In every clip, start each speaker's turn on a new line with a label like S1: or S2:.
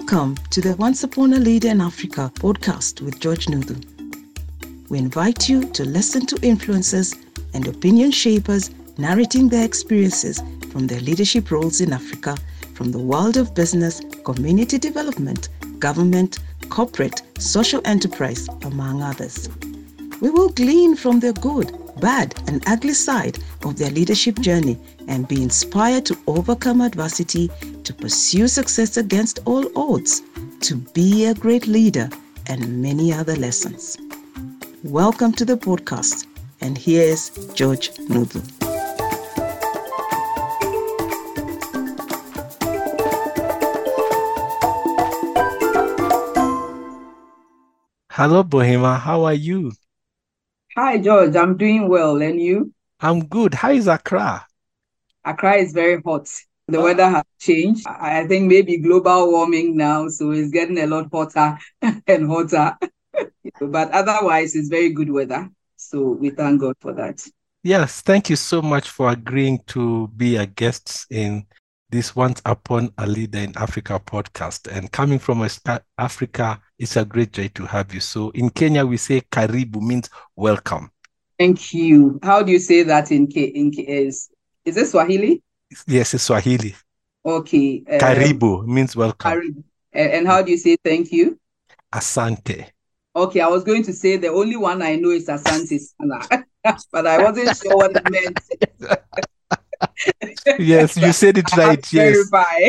S1: Welcome to the Once Upon a Leader in Africa podcast with George Nuthu. We invite you to listen to influencers and opinion shapers narrating their experiences from their leadership roles in Africa, from the world of business, community development, government, corporate, social enterprise, among others. We will glean from their good, bad, and ugly side of their leadership journey and be inspired to overcome adversity, to pursue success against all odds, to be a great leader, and many other lessons. Welcome to the podcast, and here's George Nuthu.
S2: Hello, Bohima. How are you?
S3: Hi, George. I'm doing well. And you?
S2: I'm good. How is Accra?
S3: Accra is very hot. The weather has changed. I think maybe global warming now, so it's getting a lot hotter and hotter. But otherwise, it's very good weather. So we thank God for that.
S2: Yes, thank you so much for agreeing to be a guest in this Once Upon a Leader in Africa podcast. And coming from Africa, it's a great joy to have you. So in Kenya, we say karibu, means welcome.
S3: Thank you. How do you say that is it Swahili?
S2: Yes, it's Swahili.
S3: Okay.
S2: Karibu means welcome.
S3: Karibu. And how do you say thank you?
S2: Asante.
S3: Okay, I was going to say the only one I know is Asante Sana, but I wasn't sure what it meant.
S2: Yes, you said it right. Yes.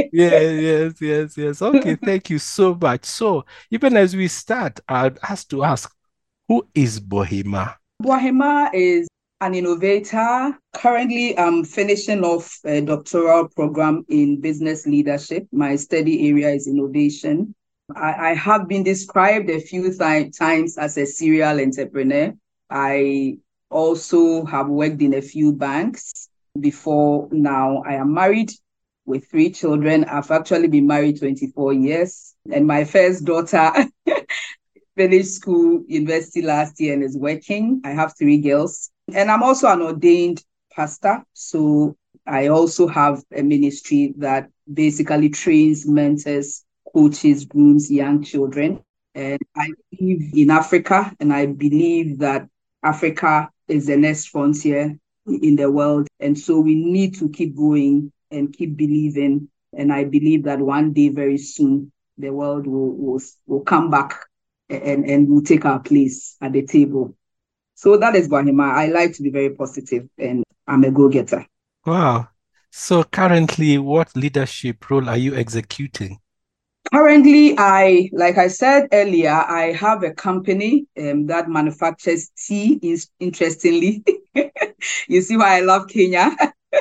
S2: Yes. Okay, thank you so much. So, even as we start, I'd have to ask, who is Bohima?
S3: Bohima is an innovator. Currently, I'm finishing off a doctoral program in business leadership. My study area is innovation. I have been described a few times as a serial entrepreneur. I also have worked in a few banks before now. I am married with 3 children. I've actually been married 24 years. And my first daughter finished school, university last year and is working. I have 3 girls. And I'm also an ordained pastor. So I also have a ministry that basically trains, mentors, coaches, grooms young children. And I live in Africa, and I believe that Africa is the next frontier in the world. And so we need to keep going and keep believing. And I believe that one day, very soon, the world will come back and we'll take our place at the table. So that is Bohima. I like to be very positive, and I'm a go-getter.
S2: Wow. So currently, what leadership role are you executing?
S3: Currently, like I said earlier, I have a company that manufactures tea. Interestingly, you see why I love Kenya.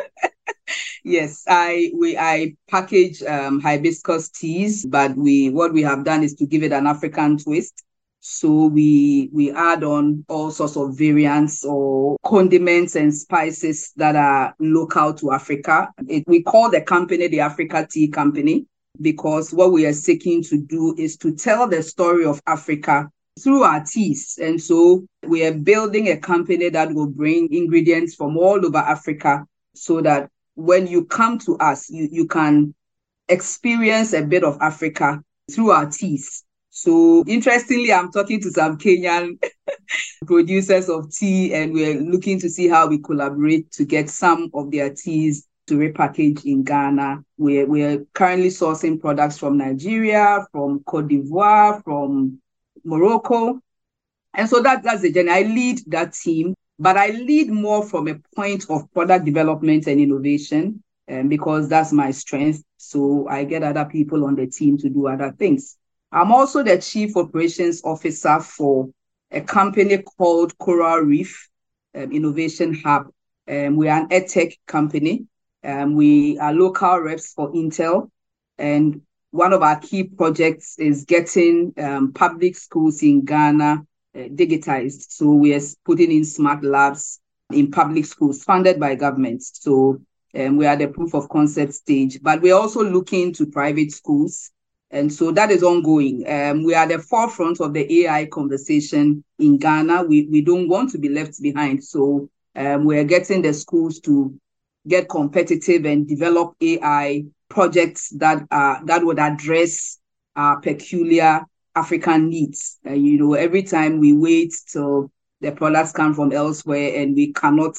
S3: Yes, I package hibiscus teas, but what we have done is to give it an African twist. So we add on all sorts of variants or condiments and spices that are local to Africa. We call the company the Africa Tea Company, because what we are seeking to do is to tell the story of Africa through our teas. And so we are building a company that will bring ingredients from all over Africa so that when you come to us, you can experience a bit of Africa through our teas. So interestingly, I'm talking to some Kenyan producers of tea, and we're looking to see how we collaborate to get some of their teas to repackage in Ghana. We're currently sourcing products from Nigeria, from Cote d'Ivoire, from Morocco. And so that's the journey. I lead that team, but I lead more from a point of product development and innovation, because that's my strength. So I get other people on the team to do other things. I'm also the Chief Operations Officer for a company called Coral Reef Innovation Hub. We are an EdTech company. We are local reps for Intel. And one of our key projects is getting public schools in Ghana digitized. So we are putting in smart labs in public schools funded by government. So we are at the proof of concept stage, but we're also looking to private schools. And so that is ongoing. We are at the forefront of the AI conversation in Ghana. We don't want to be left behind. So we're getting the schools to get competitive and develop AI projects that would address our peculiar African needs. Every time we wait till the products come from elsewhere and we cannot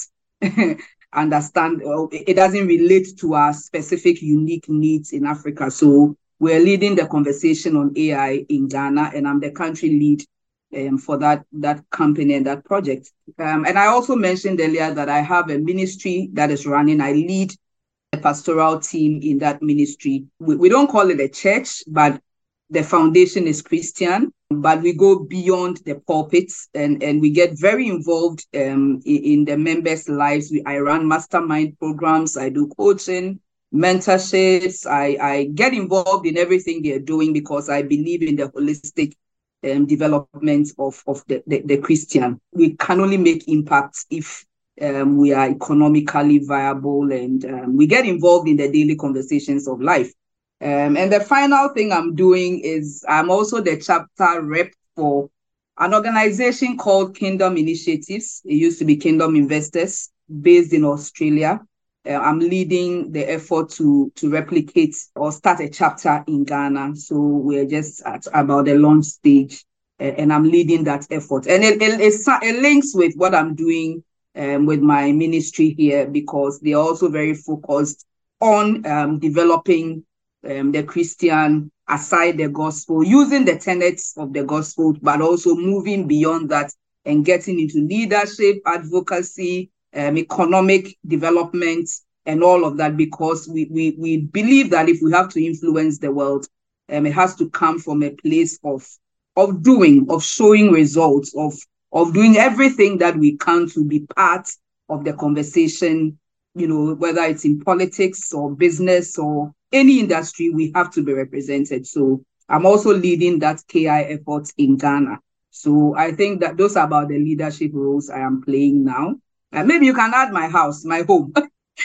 S3: understand, or it doesn't relate to our specific unique needs in Africa. So we're leading the conversation on AI in Ghana, and I'm the country lead for that company and that project. And I also mentioned earlier that I have a ministry that is running. I lead the pastoral team in that ministry. We don't call it a church, but the foundation is Christian, but we go beyond the pulpits and we get very involved in the members' lives. I run mastermind programs, I do coaching, mentorships. I get involved in everything they're doing because I believe in the holistic development of the Christian. We can only make impacts if we are economically viable and we get involved in the daily conversations of life. And the final thing I'm doing is I'm also the chapter rep for an organization called Kingdom Initiatives. It used to be Kingdom Investors, based in Australia. I'm leading the effort to replicate or start a chapter in Ghana. So we're just at about the launch stage, and I'm leading that effort. And it links with what I'm doing with my ministry here, because they're also very focused on developing the Christian aside the gospel, using the tenets of the gospel, but also moving beyond that and getting into leadership, advocacy, economic development, and all of that, because we believe that if we have to influence the world, it has to come from a place of doing, of showing results, of doing everything that we can to be part of the conversation, whether it's in politics or business or any industry, we have to be represented. So I'm also leading that KI effort in Ghana. So I think that those are about the leadership roles I am playing now. And maybe you can add my house, my home,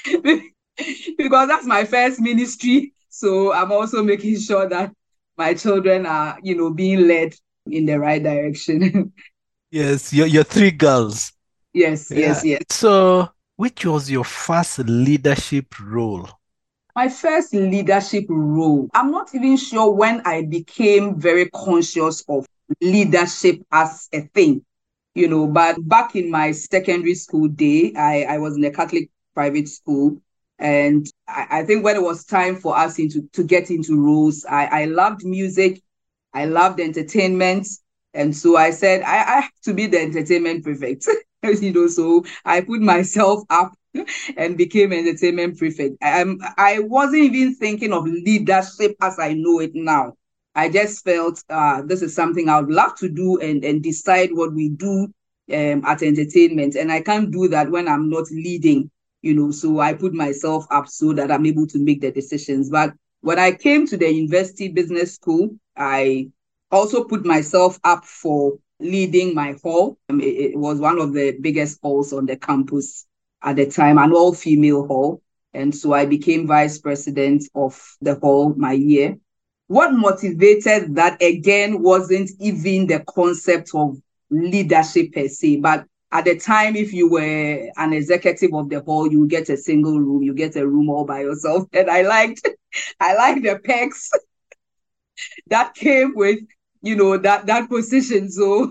S3: because that's my first ministry. So I'm also making sure that my children are, being led in the right direction.
S2: Yes, your three girls.
S3: Yes.
S2: So which was your first leadership role?
S3: My first leadership role, I'm not even sure when I became very conscious of leadership as a thing, but back in my secondary school day, I was in a Catholic private school. And I think when it was time for us to get into roles, I loved music, I loved entertainment. And so I said, I have to be the entertainment prefect, so I put myself up and became entertainment prefect. I wasn't even thinking of leadership as I know it now. I just felt this is something I would love to do and decide what we do at entertainment. And I can't do that when I'm not leading, so I put myself up so that I'm able to make the decisions. But when I came to the university business school, I also put myself up for leading my hall. It was one of the biggest halls on the campus at the time, an all-female hall. And so I became vice president of the hall my year. What motivated that, again, wasn't even the concept of leadership per se, but at the time, if you were an executive of the hall, you get a single room, you get a room all by yourself. And I liked the perks that came with, that position. So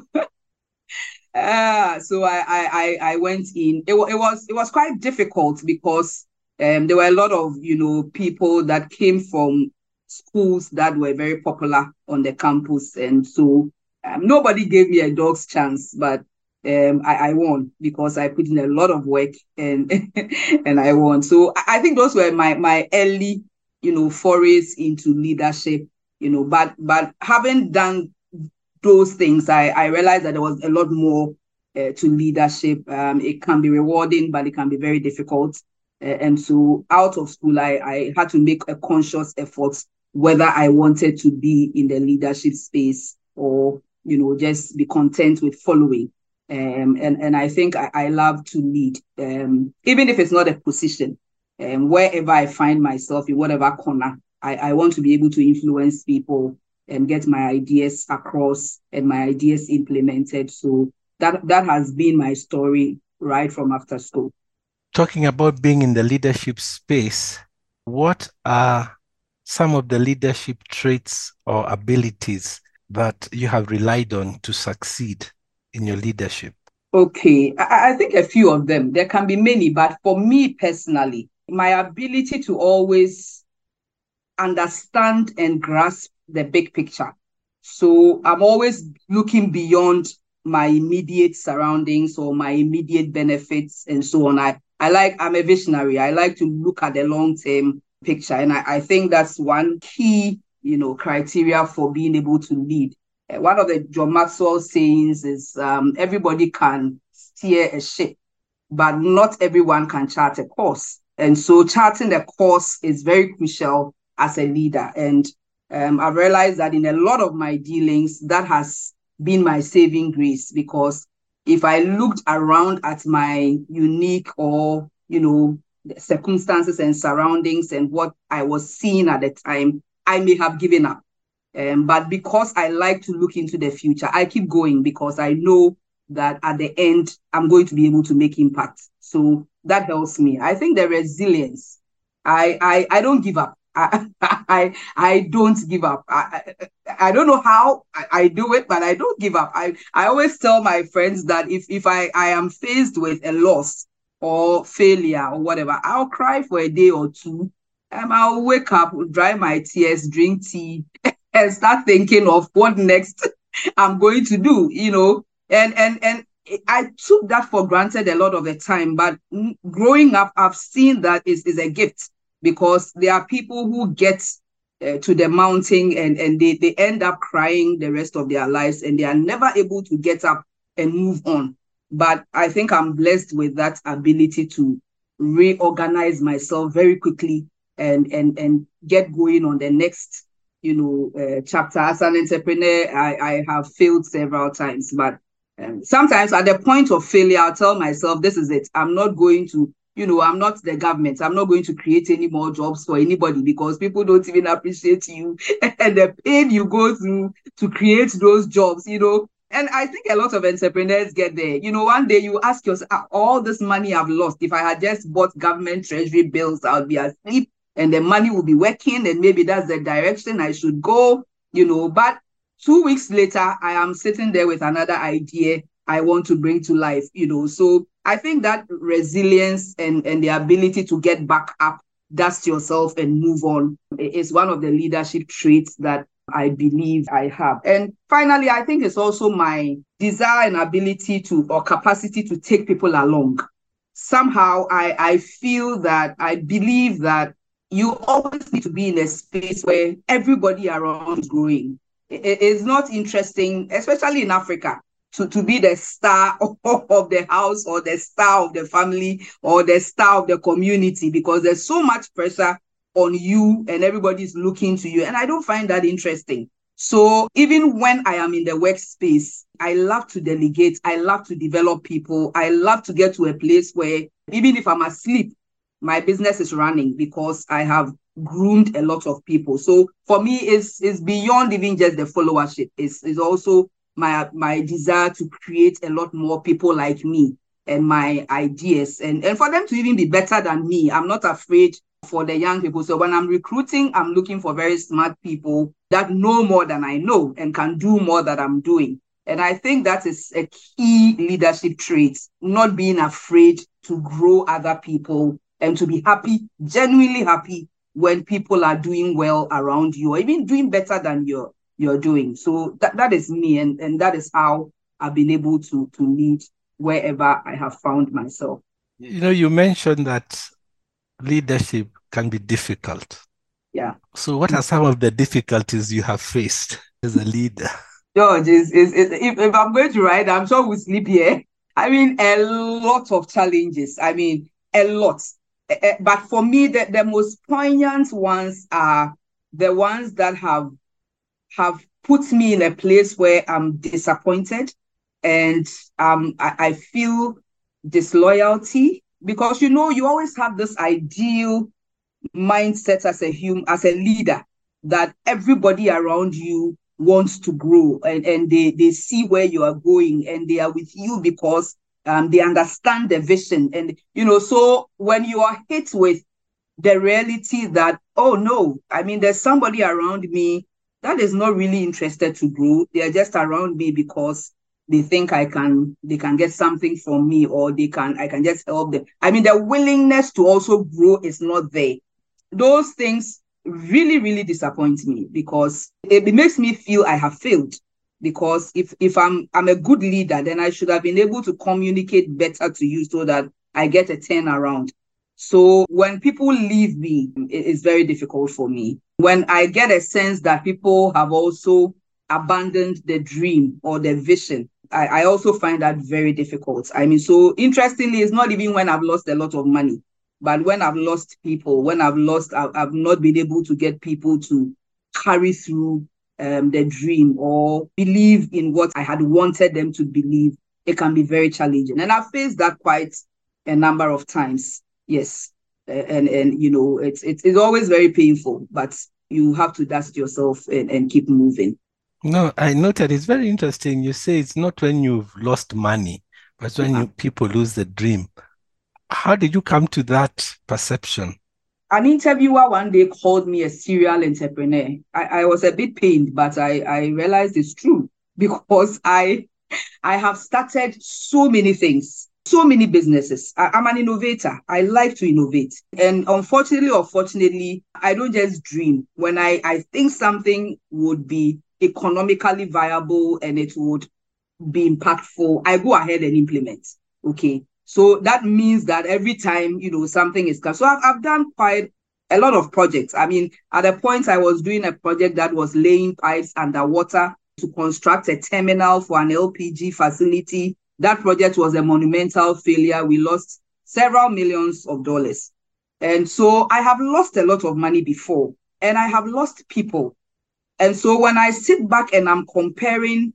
S3: so I went in. It was quite difficult because there were a lot of people that came from schools that were very popular on the campus, and so nobody gave me a dog's chance. But I won because I put in a lot of work and and I won. So I think those were my early forays into leadership. But having done those things, I realized that there was a lot more to leadership. It can be rewarding, but it can be very difficult. And so out of school, I had to make a conscious effort whether I wanted to be in the leadership space or, just be content with following. And I think I love to lead, even if it's not a position. Wherever I find myself, in whatever corner, I want to be able to influence people and get my ideas across and my ideas implemented. So that has been my story right from after school.
S2: Talking about being in the leadership space, what are some of the leadership traits or abilities that you have relied on to succeed in your leadership?
S3: Okay, I think a few of them. There can be many, but for me personally, my ability to always understand and grasp the big picture. So I'm always looking beyond my immediate surroundings or my immediate benefits and so on. I'm a visionary. I like to look at the long-term picture. And I think that's one key, criteria for being able to lead. One of the John Maxwell sayings is everybody can steer a ship, but not everyone can chart a course. And so charting the course is very crucial as a leader. And I've realized that in a lot of my dealings, that has been my saving grace, because if I looked around at my unique or, circumstances and surroundings and what I was seeing at the time, I may have given up. But because I like to look into the future, I keep going because I know that at the end, I'm going to be able to make impact. So that helps me. I think the resilience, I don't give up. I don't give up. I don't know how I do it, but I don't give up. I always tell my friends that if I am faced with a loss or failure or whatever, I'll cry for a day or two. I'll wake up, dry my tears, drink tea, and start thinking of what next I'm going to do, and I took that for granted a lot of the time. But growing up, I've seen that is a gift, because there are people who get to the mountain and they end up crying the rest of their lives, and they are never able to get up and move on. But I think I'm blessed with that ability to reorganize myself very quickly and get going on the next chapter. As an entrepreneur, I have failed several times, but sometimes at the point of failure, I'll tell myself, this is it. I'm not going to, I'm not the government. I'm not going to create any more jobs for anybody, because people don't even appreciate you and the pain you go through to create those jobs, And I think a lot of entrepreneurs get there. One day you ask yourself, all this money I've lost, if I had just bought government treasury bills, I would be asleep and the money will be working, and maybe that's the direction I should go, But 2 weeks later, I am sitting there with another idea I want to bring to life, So I think that resilience and the ability to get back up, dust yourself and move on is one of the leadership traits that I believe I have. And finally, I think it's also my desire and ability or capacity to take people along. Somehow I feel that, I believe that you always need to be in a space where everybody around is growing. It's not interesting, especially in Africa, to be the star of the house or the star of the family or the star of the community, because there's so much pressure on you and everybody's looking to you. And I don't find that interesting. So even when I am in the workspace, I love to delegate. I love to develop people. I love to get to a place where even if I'm asleep, my business is running, because I have groomed a lot of people. So for me, it's beyond even just the followership. It's also my desire to create a lot more people like me and my ideas, and for them to even be better than me. I'm not afraid for the young people. So when I'm recruiting, I'm looking for very smart people that know more than I know and can do more than I'm doing. And I think that is a key leadership trait, not being afraid to grow other people and to be happy, genuinely happy, when people are doing well around you, or even doing better than you're doing. So that is me, and that is how I've been able to lead wherever I have found myself.
S2: You mentioned that leadership can be difficult.
S3: Yeah.
S2: So what are some of the difficulties you have faced as a leader?
S3: George, if I'm going to write, I'm sure we'll sleep here. I mean, a lot of challenges. I mean, a lot. But for me, the most poignant ones are the ones that have put me in a place where I'm disappointed, and I feel disloyalty, because you always have this ideal mindset as a leader, that everybody around you wants to grow, and they see where you are going, and they are with you because they understand the vision. And so when you are hit with the reality that, oh no, I mean, there's somebody around me that is not really interested to grow. They are just around me because they think they can get something from me, or I can just help them. I mean, the willingness to also grow is not there. Those things really, really disappoint me, because it makes me feel I have failed. Because if I'm a good leader, then I should have been able to communicate better to you so that I get a turnaround. So when people leave me, it's very difficult for me. When I get a sense that people have also abandoned the dream or the vision, I also find that very difficult. I mean, so interestingly, it's not even when I've lost a lot of money, but when I've lost people, when I've not been able to get people to carry through the dream or believe in what I had wanted them to believe, it can be very challenging. And I've faced that quite a number of times. Yes. And you know, it's always very painful, but you have to dust yourself and keep moving.
S2: No, I noted it's very interesting. You say it's not when you've lost money, but when people lose the dream. How did you come to that perception?
S3: An interviewer one day called me a serial entrepreneur. I was a bit pained, but I realized it's true, because I have started so many things, so many businesses. I'm an innovator. I like to innovate. And unfortunately or fortunately, I don't just dream. When I think something would be economically viable and it would be impactful, I go ahead and implement. Okay. So that means that every time, you know, something is so I've done quite a lot of projects. I mean, at a point I was doing a project that was laying pipes underwater to construct a terminal for an LPG facility. That project was a monumental failure. We lost several millions of dollars. And so I have lost a lot of money before, and I have lost people. And so when I sit back and I'm comparing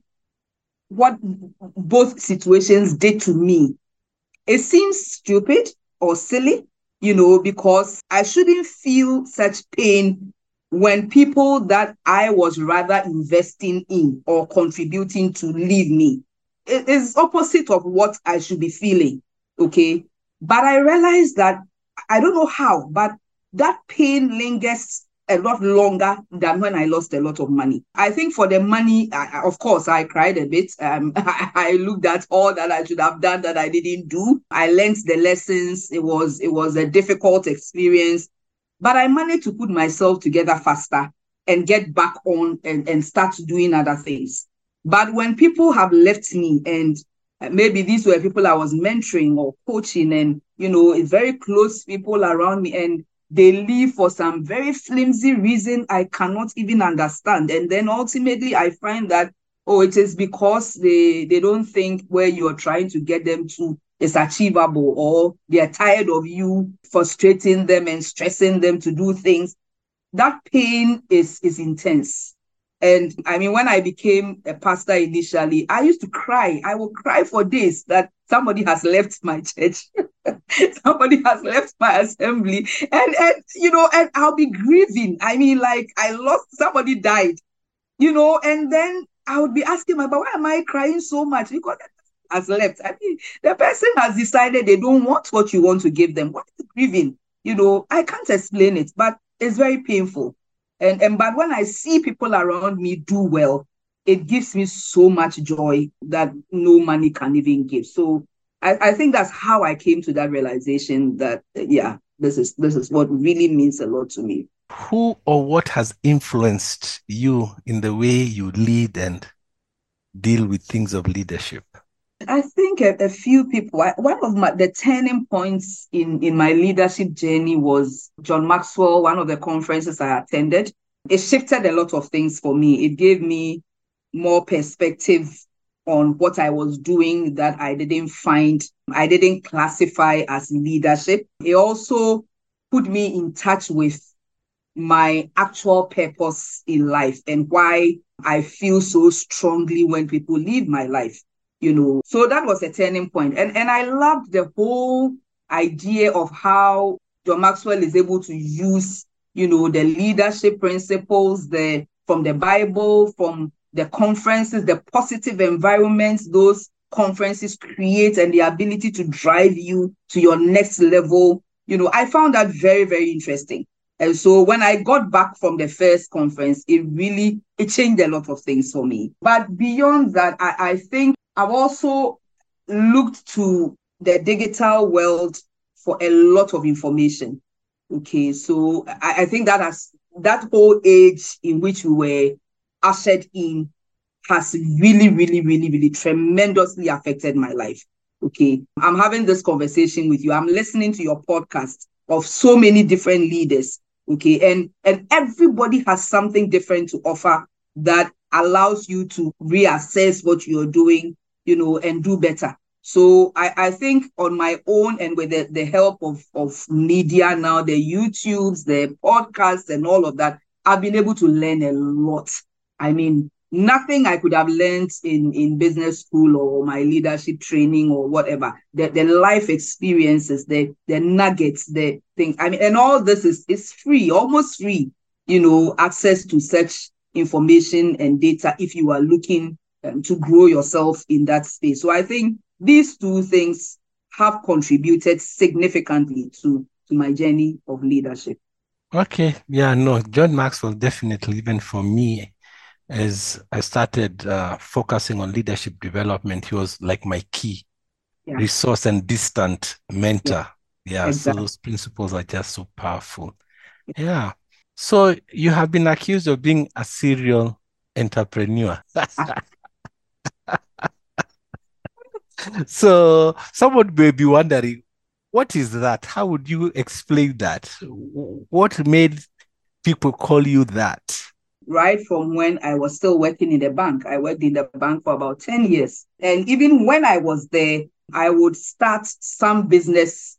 S3: what both situations did to me, it seems stupid or silly, you know, because I shouldn't feel such pain when people that I was rather investing in or contributing to leave me. It is opposite of what I should be feeling, okay? But I realized that, I don't know how, but that pain lingers a lot longer than when I lost a lot of money. I think for the money, of course, I cried a bit. I looked at all that I should have done that I didn't do. I learned the lessons. It was a difficult experience, but I managed to put myself together faster and get back on and start doing other things. But when people have left me, and maybe these were people I was mentoring or coaching, and, you know, very close people around me, and they leave for some very flimsy reason I cannot even understand. And then ultimately I find that, oh, it is because they don't think where you're trying to get them to is achievable, or they're tired of you frustrating them and stressing them to do things. That pain is intense. And I mean, when I became a pastor initially, I used to cry. I would cry for days that somebody has left my church. Somebody has left my assembly. And you know, and I'll be grieving. I mean, like, I lost, somebody died, you know, and then I would be asking my, but why am I crying so much? Because has left. I mean, the person has decided they don't want what you want to give them. What is grieving? You know, I can't explain it, but it's very painful. But when I see people around me do well, it gives me so much joy that no money can even give. So I think that's how I came to that realization that, yeah, this is what really means a lot to me.
S2: Who or what has influenced you in the way you lead and deal with things of leadership?
S3: I think a few people. One of the turning points in my leadership journey was John Maxwell, one of the conferences I attended. It shifted a lot of things for me. It gave me more perspective on what I was doing that I didn't classify as leadership. It also put me in touch with my actual purpose in life and why I feel so strongly when people leave my life. You know, so that was a turning point. And I loved the whole idea of how John Maxwell is able to use, you know, the leadership principles from the Bible, from the conferences, the positive environments those conferences create, and the ability to drive you to your next level I found that very, very interesting. And so when I got back from the first conference, it changed a lot of things for me. But beyond that, I think I've also looked to the digital world for a lot of information. Okay, so I think that whole age in which we were ushered in has really, really, really, really tremendously affected my life. Okay, I'm having this conversation with you. I'm listening to your podcast of so many different leaders. Okay, and everybody has something different to offer that allows you to reassess what you're doing, and do better. So I think on my own and with the help of media now, the YouTubes, the podcasts and all of that, I've been able to learn a lot. I mean, nothing I could have learned in business school or my leadership training or whatever. The life experiences, the nuggets, the things. I mean, and all this is free, almost free, access to such information and data if you are looking to grow yourself in that space. So I think these two things have contributed significantly to my journey of leadership.
S2: Okay. Yeah, no, John Maxwell definitely, even for me, as I started focusing on leadership development, he was like my key resource and distant mentor. Yeah, exactly. So those principles are just so powerful. Yeah. So you have been accused of being a serial entrepreneur. So someone may be wondering, what is that? How would you explain that? What made people call you that?
S3: Right from when I was still working in the bank. I worked in the bank for about 10 years. And even when I was there, I would start some business,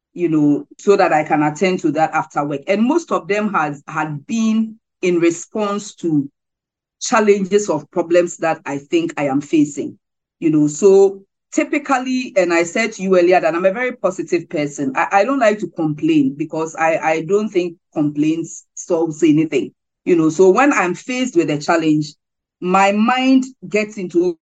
S3: so that I can attend to that after work. And most of them had been in response to challenges of problems that I think I am facing. So typically, and I said to you earlier that I'm a very positive person. I don't like to complain because I don't think complaints solves anything. So when I'm faced with a challenge, my mind gets into,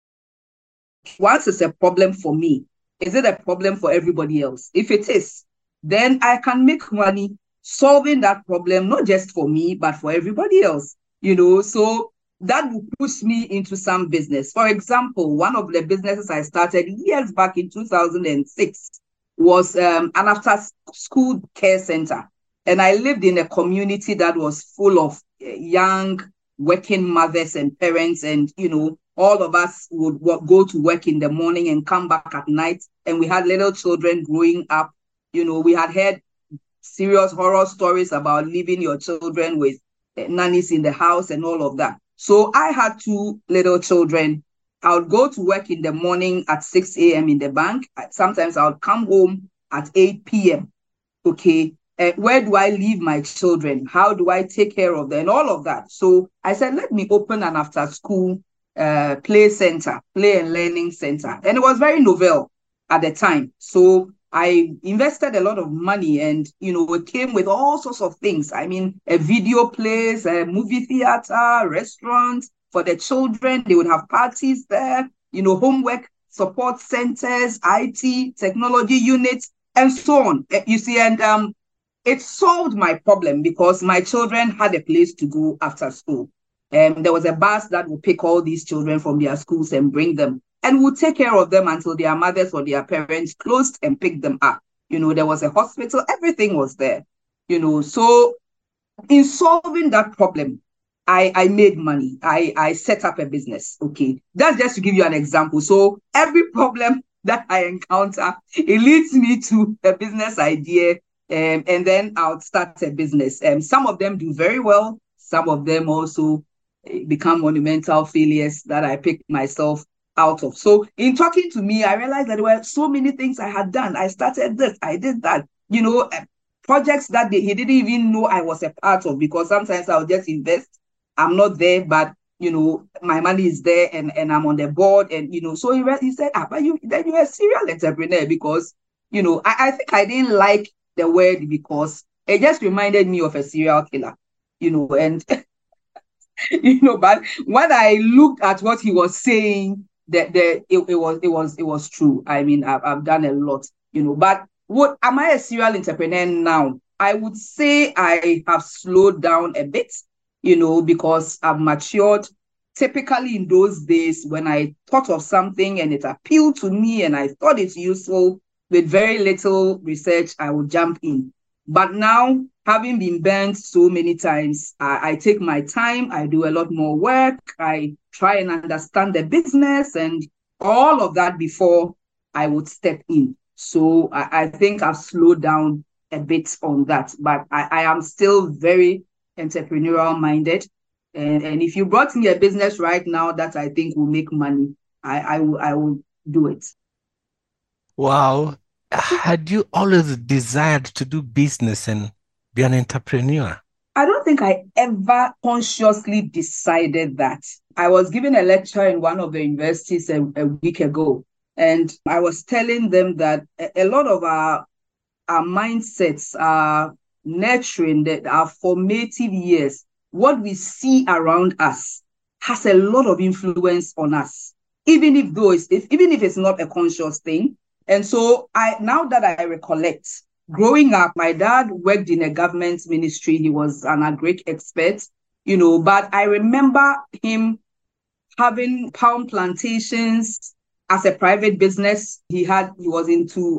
S3: once it's a problem for me, is it a problem for everybody else? If it is, then I can make money solving that problem, not just for me, but for everybody else. So that will push me into some business. For example, one of the businesses I started years back in 2006 was an after-school care center. And I lived in a community that was full of young working mothers and parents. And, all of us would go to work in the morning and come back at night. And we had little children growing up. We had heard serious horror stories about leaving your children with nannies in the house and all of that. So I had 2 little children. I would go to work in the morning at 6 a.m. in the bank. Sometimes I would come home at 8 p.m. Okay, where do I leave my children? How do I take care of them? And all of that. So I said, let me open an after-school play and learning center. And it was very novel at the time. So I invested a lot of money and, it came with all sorts of things. I mean, a video place, a movie theater, restaurant for the children. They would have parties there, homework support centers, IT, technology units, and so on. You see, and it solved my problem because my children had a place to go after school. There was a bus that would pick all these children from their schools and bring them, and would take care of them until their mothers or their parents closed and picked them up. There was a hospital, everything was there. So in solving that problem, I made money. I set up a business. Okay, that's just to give you an example. So every problem that I encounter, it leads me to a business idea, and then I'll start a business. Some of them do very well. Some of them also become monumental failures that I picked myself out of. So in talking to me, I realized that there were so many things I had done. I started this, I did that, projects that he didn't even know I was a part of, because sometimes I'll just invest. I'm not there, but my money is there and I'm on the board. And, so he said, but then you're a serial entrepreneur, because, I think I didn't like the word because it just reminded me of a serial killer, and, but when I looked at what he was saying, it was true. I mean, I've done a lot, but Am I a serial entrepreneur now? I would say I have slowed down a bit, because I've matured. Typically in those days, when I thought of something and it appealed to me and I thought it's useful, with very little research, I would jump in. But now, having been burnt so many times, I take my time, I do a lot more work, I try and understand the business and all of that before I would step in. So I think I've slowed down a bit on that, but I am still very entrepreneurial minded. And if you brought me a business right now that I think will make money, I will do it.
S2: Wow. Had you always desired to do business and be an entrepreneur?
S3: I don't think I ever consciously decided that. I was giving a lecture in one of the universities a week ago, and I was telling them that a lot of our mindsets are nurturing, that our formative years, what we see around us has a lot of influence on us, even if it's not a conscious thing. And so now that I recollect, growing up, my dad worked in a government ministry. He was an agric expert, but I remember him having palm plantations as a private business. He was into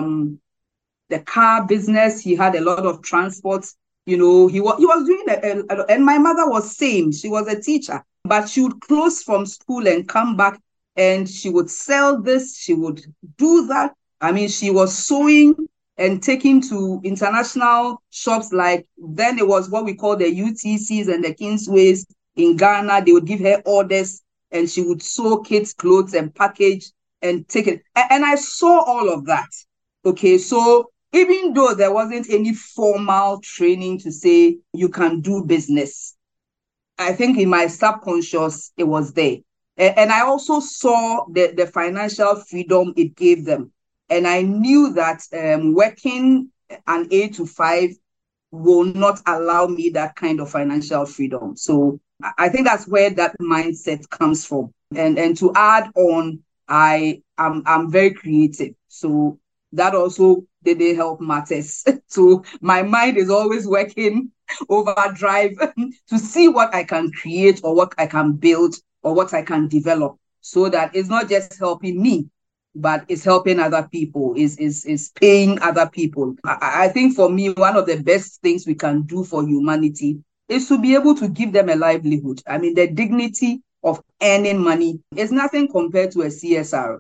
S3: the car business. He had a lot of transport. He was doing and my mother was same. She was a teacher, but she would close from school and come back and she would sell this. She would do that. I mean, she was sewing and taking to international shops. Like then it was what we call the UTCs and the Kingsways in Ghana. They would give her orders and she would sew kids' clothes and package and take it. And I saw all of that. Okay, so even though there wasn't any formal training to say you can do business, I think in my subconscious, it was there. And I also saw the financial freedom it gave them. And I knew that working an 8 to 5 will not allow me that kind of financial freedom. So I think that's where that mindset comes from. And to add on, I'm very creative. So that also didn't help matters. So my mind is always working overdrive to see what I can create or what I can build or what I can develop, so that it's not just helping me, but it's helping other people, is paying other people. I think for me, one of the best things we can do for humanity is to be able to give them a livelihood. I mean, the dignity of earning money is nothing compared to a CSR.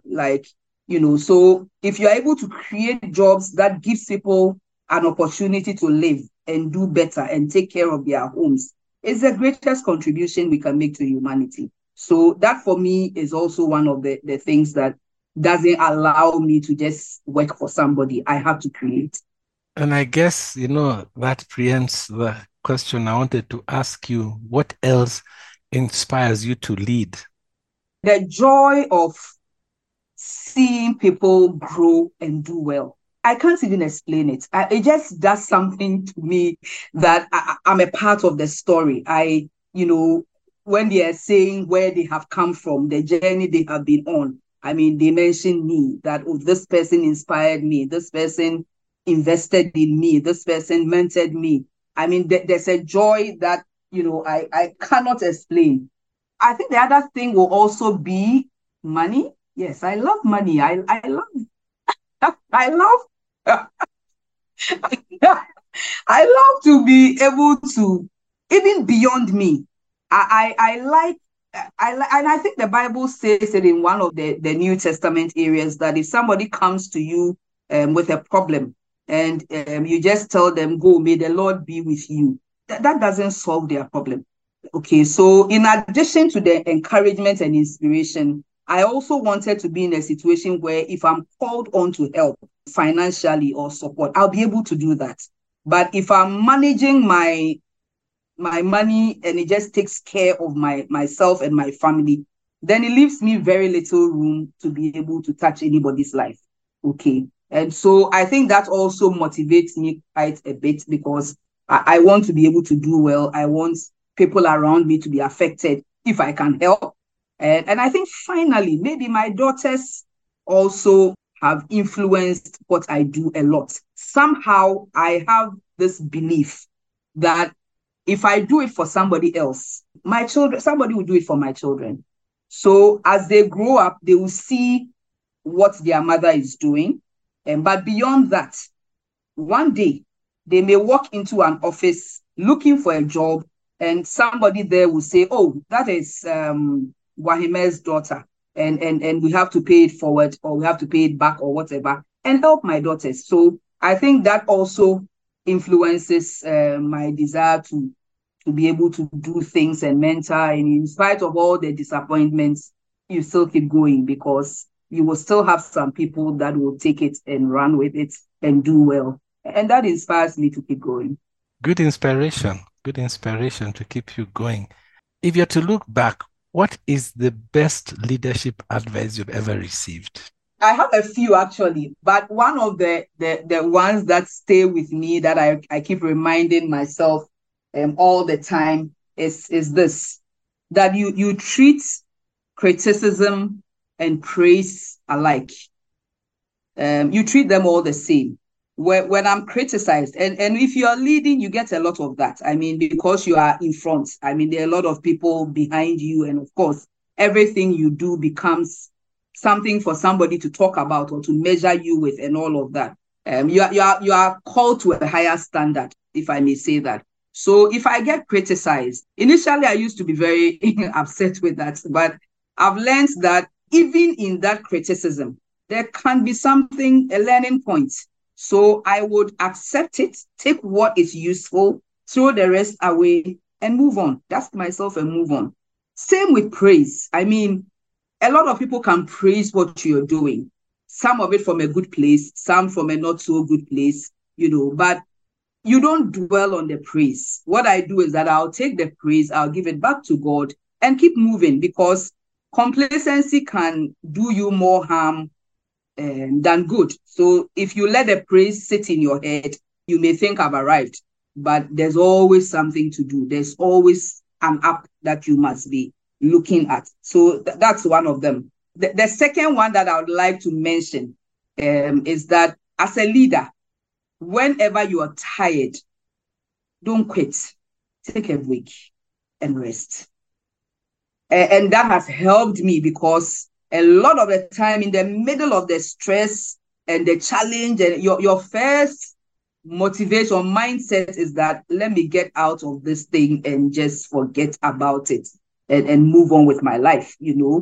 S3: So if you're able to create jobs that gives people an opportunity to live and do better and take care of their homes, it's the greatest contribution we can make to humanity. So that for me is also one of the things that doesn't allow me to just work for somebody. I have to create.
S2: And I guess, that preempts the question I wanted to ask you. What else inspires you to lead?
S3: The joy of seeing people grow and do well. I can't even explain it. It just does something to me that I'm a part of the story. When they are saying where they have come from, the journey they have been on, I mean, they mentioned me, that, this person inspired me, this person invested in me, this person mentored me. I mean, there's a joy that, I cannot explain. I think the other thing will also be money. Yes, I love money. I love to be able to, even beyond me. And I think the Bible says it in one of the New Testament areas, that if somebody comes to you with a problem and you just tell them, go, may the Lord be with you, that doesn't solve their problem. Okay, so in addition to the encouragement and inspiration, I also wanted to be in a situation where if I'm called on to help financially or support, I'll be able to do that. But if I'm managing my money and it just takes care of myself and my family, then it leaves me very little room to be able to touch anybody's life. Okay. And so I think that also motivates me quite a bit, because I want to be able to do well. I want people around me to be affected if I can help. And I think finally, maybe my daughters also have influenced what I do a lot. Somehow I have this belief that if I do it for somebody else, my children, somebody will do it for my children. So as they grow up, they will see what their mother is doing. But beyond that, one day they may walk into an office looking for a job, and somebody there will say, oh, that is Wahime's daughter, and we have to pay it forward, or we have to pay it back, or whatever, and help my daughters. So I think that also influences my desire to be able to do things and mentor. And in spite of all the disappointments, you still keep going, because you will still have some people that will take it and run with it and do well. And that inspires me to keep going.
S2: Good inspiration to keep you going. If you're to look back, what is the best leadership advice you've ever received?
S3: I have a few, actually, but one of the ones that stay with me, that I keep reminding myself all the time, is this, that you treat criticism and praise alike. You treat them all the same. When I'm criticized, and if you are leading, you get a lot of that. I mean, because you are in front, I mean, there are a lot of people behind you, and of course, everything you do becomes something for somebody to talk about or to measure you with, and all of that. You are called to a higher standard, if I may say that. So if I get criticized, initially I used to be very upset with that, but I've learned that even in that criticism, there can be something, a learning point. So I would accept it, take what is useful, throw the rest away, and move on. Dust myself and move on. Same with praise. I mean, a lot of people can praise what you're doing. Some of it from a good place, some from a not so good place, but you don't dwell on the praise. What I do is that I'll take the praise, I'll give it back to God and keep moving, because complacency can do you more harm than good. So if you let the praise sit in your head, you may think I've arrived, but there's always something to do. There's always an up that you must be looking at. So that's one of them. The second one that I would like to mention is that as a leader, whenever you are tired, don't quit. Take a break and rest. And that has helped me, because a lot of the time in the middle of the stress and the challenge, and your first motivation, mindset is that, let me get out of this thing and just forget about it and move on with my life,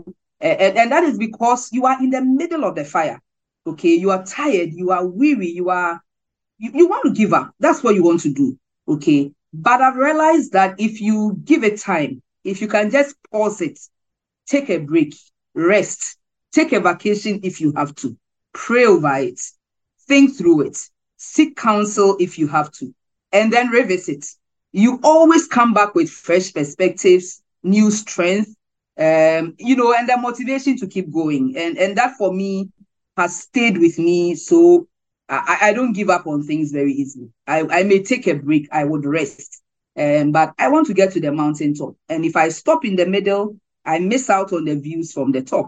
S3: And that is because you are in the middle of the fire. Okay, you are tired, you are weary, you want to give up. That's what you want to do. Okay. But I've realized that if you give it time, if you can just pause it, take a break, rest, take a vacation if you have to, pray over it, think through it, seek counsel if you have to, and then revisit. You always come back with fresh perspectives, new strength, and the motivation to keep going. And that for me has stayed with me. So I don't give up on things very easily. I may take a break, I would rest, but I want to get to the mountaintop. And if I stop in the middle, I miss out on the views from the top,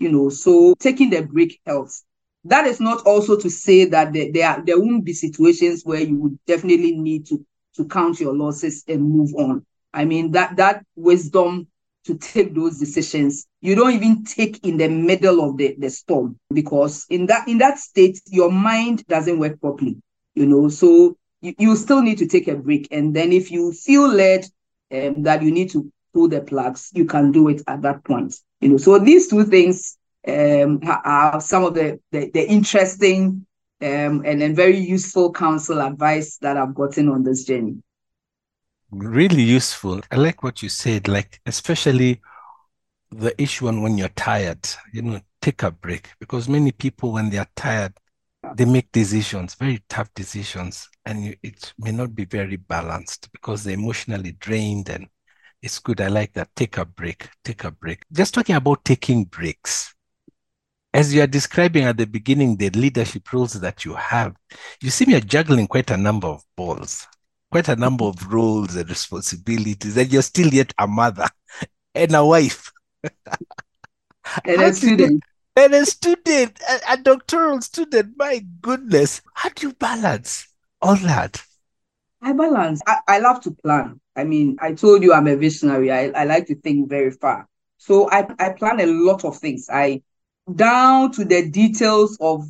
S3: so taking the break helps. That is not also to say that there won't be situations where you would definitely need to count your losses and move on. I mean, that wisdom to take those decisions, you don't even take in the middle of the storm, because in that state, your mind doesn't work properly, so you still need to take a break. And then if you feel led that you need to pull the plugs, you can do it at that point. So these two things are some of the interesting and very useful counsel advice that I've gotten on this journey.
S2: Really useful. I like what you said, like especially the issue on when you're tired, take a break, because many people, when they are tired, they make decisions, very tough decisions, and it may not be very balanced because they're emotionally drained. And it's good. I like that. Take a break. Just talking about taking breaks. As you are describing at the beginning, the leadership roles that you have, you seem you're juggling quite a number of balls, quite a number of roles and responsibilities, and you're still yet a mother and a wife.
S3: And a student.
S2: and a student, a doctoral student. My goodness, how do you balance all that?
S3: I balance. I love to plan. I mean, I told you I'm a visionary. I like to think very far. So I plan a lot of things. I down to the details of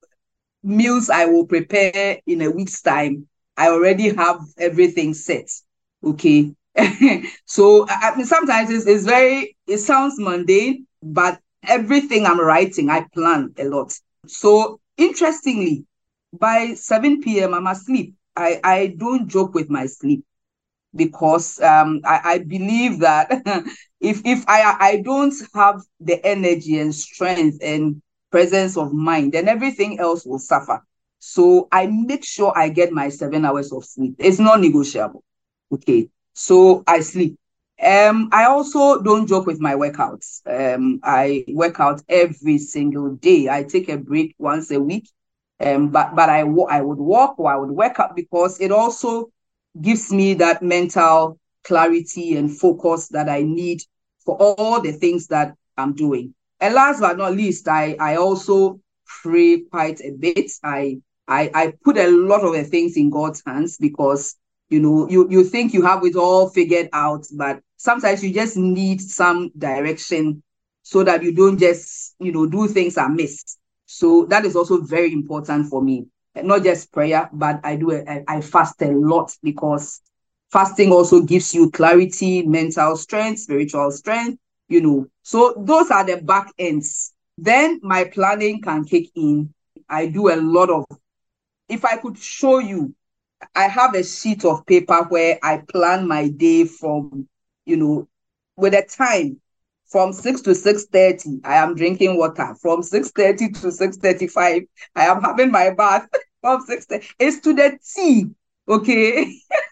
S3: meals I will prepare in a week's time. I already have everything set. Okay. So I mean, sometimes it's very, it sounds mundane, but everything I'm writing, I plan a lot. So interestingly, by 7 p.m., I'm asleep. I don't joke with my sleep because I believe that if I don't have the energy and strength and presence of mind, then everything else will suffer. So I make sure I get my 7 hours of sleep. It's not negotiable. Okay. So I sleep. I also don't joke with my workouts. I work out every single day. I take a break once a week. But I would walk or I would work out because it also gives me that mental clarity and focus that I need for all the things that I'm doing. And last but not least, I also pray quite a bit. I put a lot of the things in God's hands because you think you have it all figured out, but sometimes you just need some direction so that you don't just do things amiss. So that is also very important for me. Not just prayer, but I fast a lot because fasting also gives you clarity, mental strength, spiritual strength. So those are the back ends. Then my planning can kick in. I do a lot of, if I could show you, I have a sheet of paper where I plan my day from, with a time from 6 to 6:30, I am drinking water. From 6:30 to 6:35, I am having my bath. From 6:30, it's to the T. Okay.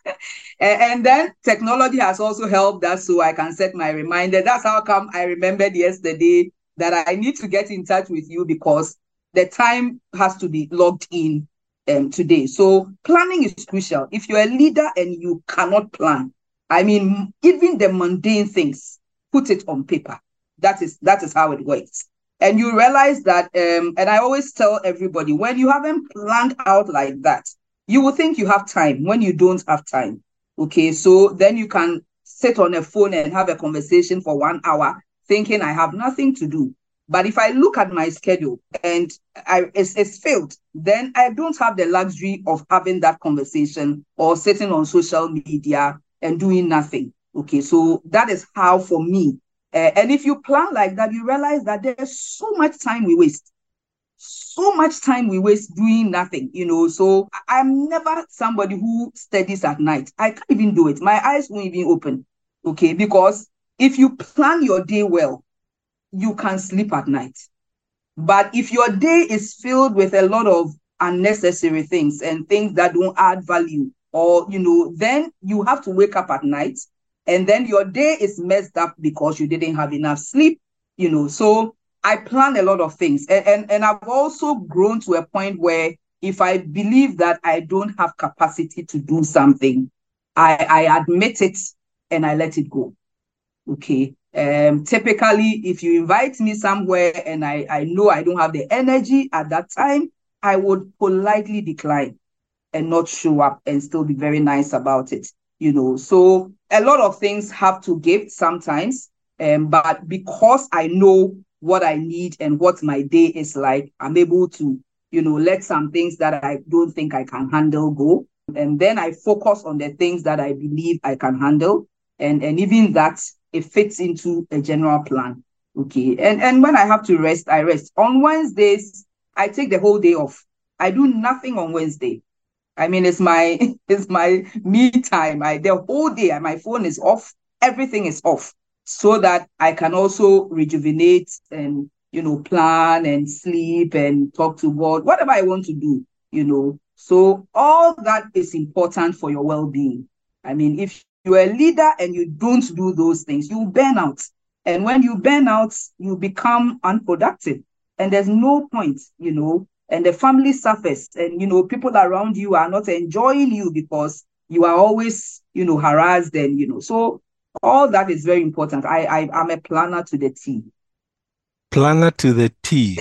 S3: And then technology has also helped us so I can set my reminder. That's how come I remembered yesterday that I need to get in touch with you because the time has to be logged in today. So planning is crucial. If you're a leader and you cannot plan, I mean, even the mundane things, put it on paper. That is how it works. And you realize that, and I always tell everybody, when you haven't planned out like that, you will think you have time when you don't have time. Okay, so then you can sit on a phone and have a conversation for 1 hour thinking I have nothing to do. But if I look at my schedule and it's filled, then I don't have the luxury of having that conversation or sitting on social media and doing nothing. Okay, so that is how for me. And if you plan like that, you realize that there's so much time we waste. So much time we waste doing nothing. So I'm never somebody who studies at night. I can't even do it. My eyes won't even open. Okay, because if you plan your day well, you can sleep at night. But if your day is filled with a lot of unnecessary things and things that don't add value, or, then you have to wake up at night and then your day is messed up because you didn't have enough sleep, So I plan a lot of things. And I've also grown to a point where if I believe that I don't have capacity to do something, I admit it and I let it go. Okay. Typically, if you invite me somewhere and I know I don't have the energy at that time, I would politely decline and not show up and still be very nice about it. So a lot of things have to give sometimes. But because I know what I need and what my day is like, I'm able to, let some things that I don't think I can handle go. And then I focus on the things that I believe I can handle. And even that, it fits into a general plan. Okay. And when I have to rest, I rest. On Wednesdays, I take the whole day off. I do nothing on Wednesday. I mean, it's my me time. The whole day, my phone is off. Everything is off so that I can also rejuvenate and, plan and sleep and talk to God, whatever I want to do. So all that is important for your well-being. I mean, if you're a leader and you don't do those things, you burn out. And when you burn out, you become unproductive. And there's no point, and the family suffers. And, people around you are not enjoying you because you are always, harassed. And, so all that is very important. I'm a planner to the T.
S2: Planner to the T.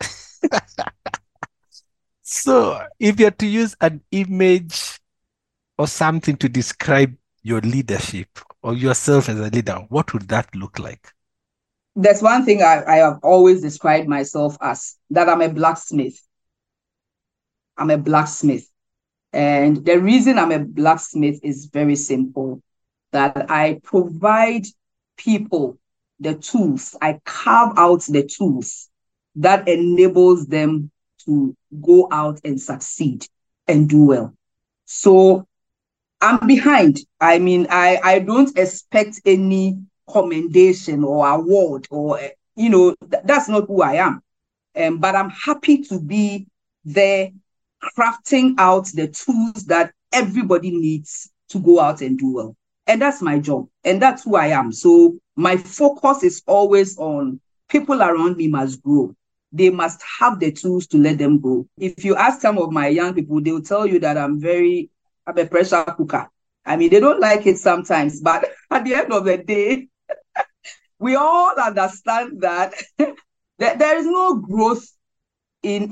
S2: So, if you're to use an image or something to describe your leadership or yourself as a leader, what would that look like?
S3: There's one thing I have always described myself as, that I'm a blacksmith. I'm a blacksmith. And the reason I'm a blacksmith is very simple, that I provide people the tools, I carve out the tools that enables them to go out and succeed and do well. So I'm behind. I mean, I don't expect any commendation or award or, that's not who I am. But I'm happy to be there crafting out the tools that everybody needs to go out and do well. And that's my job. And that's who I am. So my focus is always on people around me must grow. They must have the tools to let them grow. If you ask some of my young people, they'll tell you that I'm a pressure cooker. I mean, they don't like it sometimes, but at the end of the day, we all understand that there is no growth in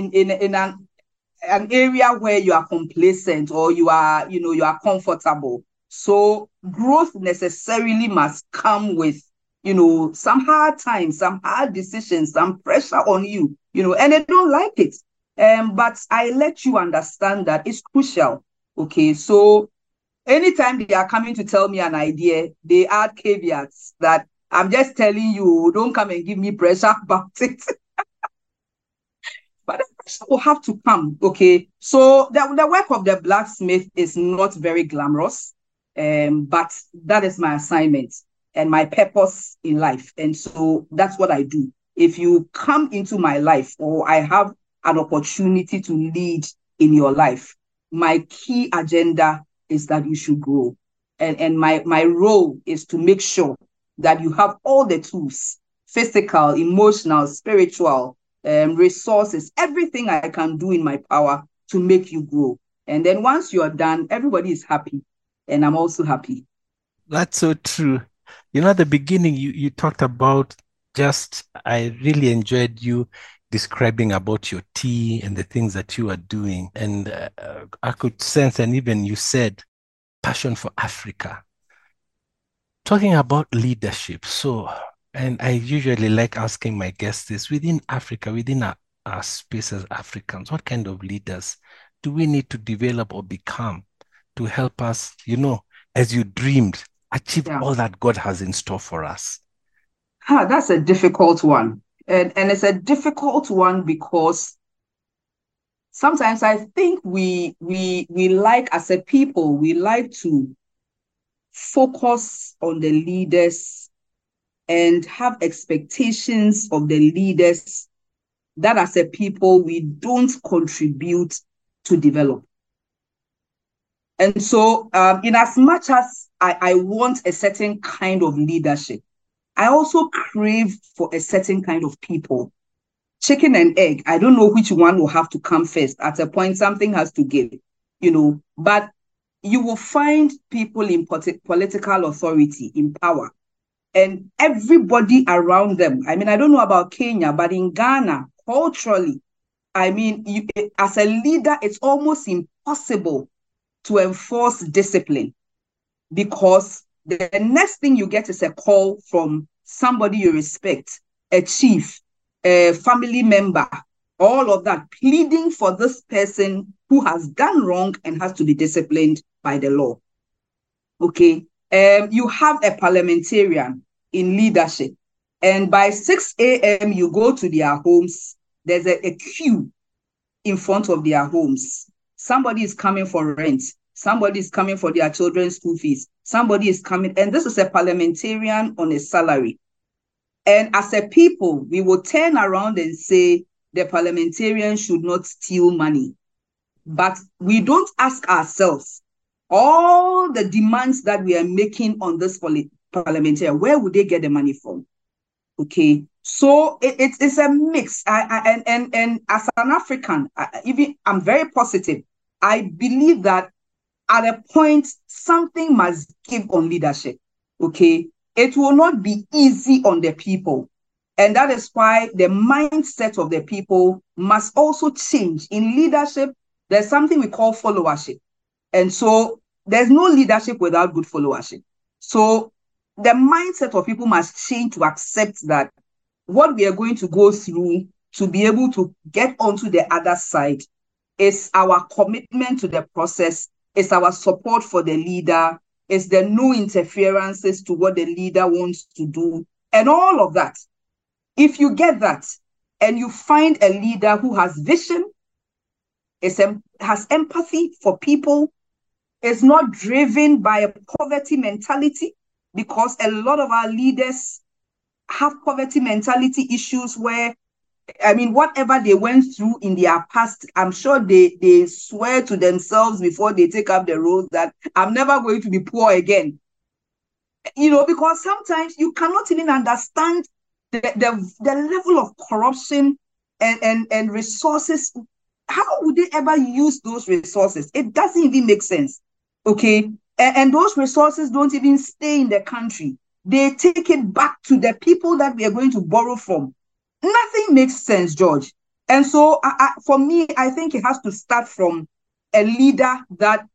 S3: an area where you are complacent or you are comfortable. So growth necessarily must come with, some hard times, some hard decisions, some pressure on you, and they don't like it. But I let you understand that it's crucial. Okay, so anytime they are coming to tell me an idea, they add caveats that I'm just telling you, don't come and give me pressure about it. But the pressure will have to come, okay? So the work of the blacksmith is not very glamorous, but that is my assignment and my purpose in life. And so that's what I do. If you come into my life or I have an opportunity to lead in your life, my key agenda is that you should grow. And my role is to make sure that you have all the tools, physical, emotional, spiritual, resources, everything I can do in my power to make you grow. And then once you're done, everybody is happy. And I'm also happy.
S2: That's so true. At the beginning, you talked about I really enjoyed you describing about your tea and the things that you are doing. And I could sense, and even you said, passion for Africa. Talking about leadership. So, and I usually like asking my guests this, within Africa, within our space as Africans, what kind of leaders do we need to develop or become to help us, as you dreamed, achieve all that God has in store for us?
S3: That's a difficult one. And it's a difficult one because sometimes I think we like, as a people, we like to focus on the leaders and have expectations of the leaders that as a people we don't contribute to develop. And so in as much as I want a certain kind of leadership, I also crave for a certain kind of people. Chicken and egg, I don't know which one will have to come first. At a point, something has to give, but you will find people in political authority, in power, and everybody around them. I mean, I don't know about Kenya, but in Ghana, culturally, I mean, as a leader, it's almost impossible to enforce discipline because the next thing you get is a call from somebody you respect, a chief, a family member, all of that, pleading for this person who has done wrong and has to be disciplined by the law. Okay. You have a parliamentarian in leadership, and by 6 a.m. you go to their homes. There's a queue in front of their homes. Somebody is coming for rent. Somebody is coming for their children's school fees. Somebody is coming, and this is a parliamentarian on a salary. And as a people, we will turn around and say the parliamentarian should not steal money. But we don't ask ourselves, all the demands that we are making on this parliamentarian, where would they get the money from? Okay, so it's a mix. And as an African, I'm very positive. I believe that at a point, something must give on leadership. Okay, it will not be easy on the people. And that is why the mindset of the people must also change. In leadership, there's something we call followership. And so there's no leadership without good followership. So the mindset of people must change to accept that what we are going to go through to be able to get onto the other side is our commitment to the process, is our support for the leader, is the no interferences to what the leader wants to do, and all of that. If you get that and you find a leader who has vision, has empathy for people, is not driven by a poverty mentality, because a lot of our leaders have poverty mentality issues where, I mean, whatever they went through in their past, I'm sure they swear to themselves before they take up the road that I'm never going to be poor again. Because sometimes you cannot even understand the level of corruption and resources. How would they ever use those resources? It doesn't even make sense. Okay. And those resources don't even stay in the country. They take it back to the people that we are going to borrow from. Nothing makes sense, George. And so for me, I think it has to start from a leader that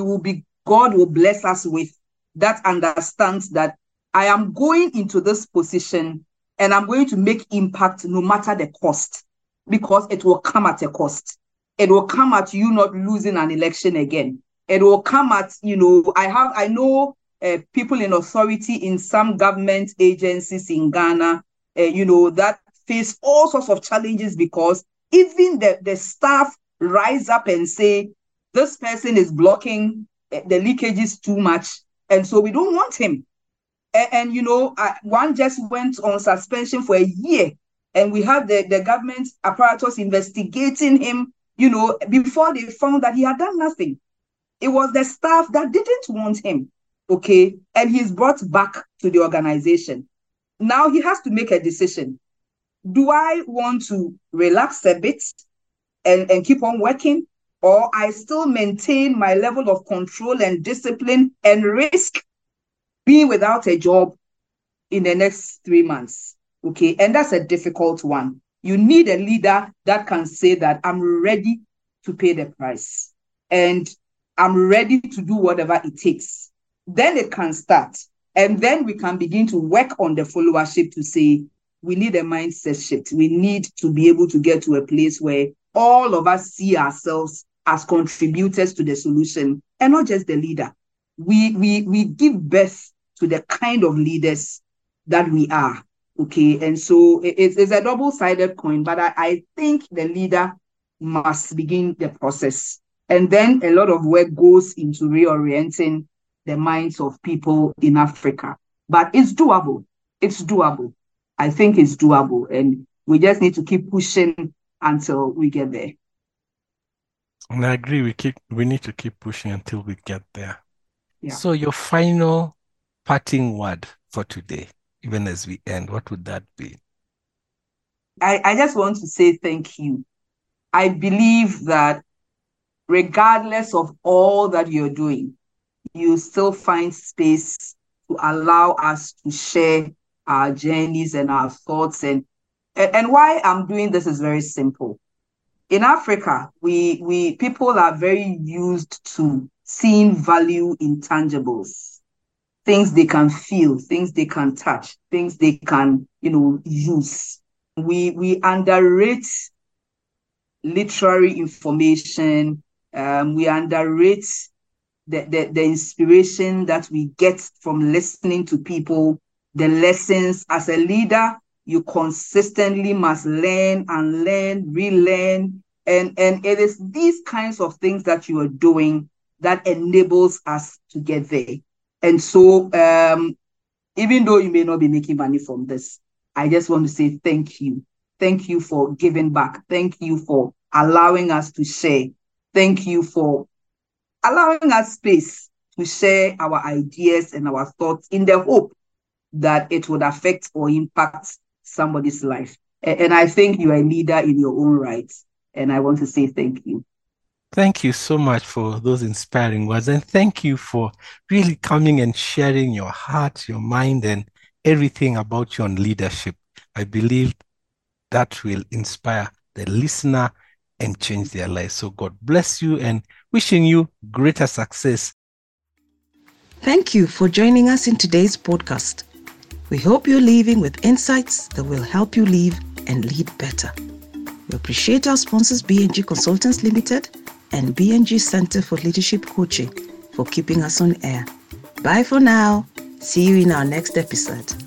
S3: God will bless us with, that understands that I am going into this position and I'm going to make impact no matter the cost, because it will come at a cost. It will come at you not losing an election again. It will come at, I know people in authority in some government agencies in Ghana, that face all sorts of challenges because even the staff rise up and say, this person is blocking the leakages too much, and so we don't want him. And one just went on suspension for a year, and we had the government apparatus investigating him, before they found that he had done nothing. It was the staff that didn't want him, okay? And he's brought back to the organization. Now he has to make a decision. Do I want to relax a bit and keep on working, or I still maintain my level of control and discipline and risk being without a job in the next 3 months? Okay, and that's a difficult one. You need a leader that can say that I'm ready to pay the price and I'm ready to do whatever it takes. Then it can start. And then we can begin to work on the followership to say, we need a mindset shift. We need to be able to get to a place where all of us see ourselves as contributors to the solution and not just the leader. We give birth to the kind of leaders that we are. Okay. And so it's a double-sided coin, but I think the leader must begin the process. And then a lot of work goes into reorienting the minds of people in Africa. But it's doable. It's doable. I think it's doable. And we just need to keep pushing until we get there.
S2: And I agree. We need to keep pushing until we get there.
S3: Yeah.
S2: So your final parting word for today, even as we end, what would that be?
S3: I just want to say thank you. I believe that regardless of all that you're doing, you still find space to allow us to share our journeys and our thoughts. And why I'm doing this is very simple. In Africa, we people are very used to seeing value in tangibles, things they can feel, things they can touch, things they can, use. We underrate literary information. We underrate the inspiration that we get from listening to people, the lessons. As a leader, you consistently must learn and learn, relearn. And it is these kinds of things that you are doing that enables us to get there. And so even though you may not be making money from this, I just want to say thank you. Thank you for giving back. Thank you for allowing us to share. Thank you for allowing us space to share our ideas and our thoughts in the hope that it would affect or impact somebody's life. And I think you are a leader in your own right. And I want to say thank you.
S2: Thank you so much for those inspiring words. And thank you for really coming and sharing your heart, your mind, and everything about your leadership. I believe that will inspire the listener and change their lives. So God bless you and wishing you greater success.
S1: Thank you for joining us in today's podcast. We hope you're leaving with insights that will help you live and lead better. We appreciate our sponsors BNG Consultants Limited and BNG Center for Leadership Coaching for keeping us on air. Bye for now. See you in our next episode.